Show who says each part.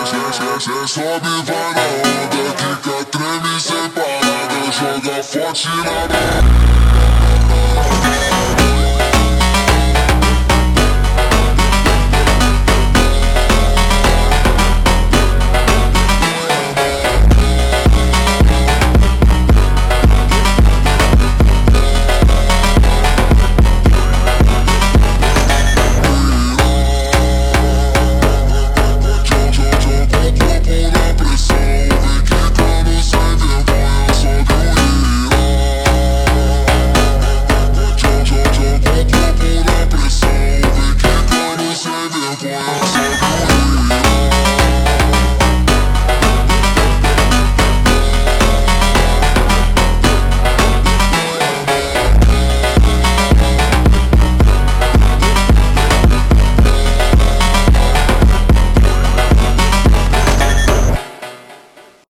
Speaker 1: Cê sobe, vai na onda, quica, treme sem parada, joga forte na mão.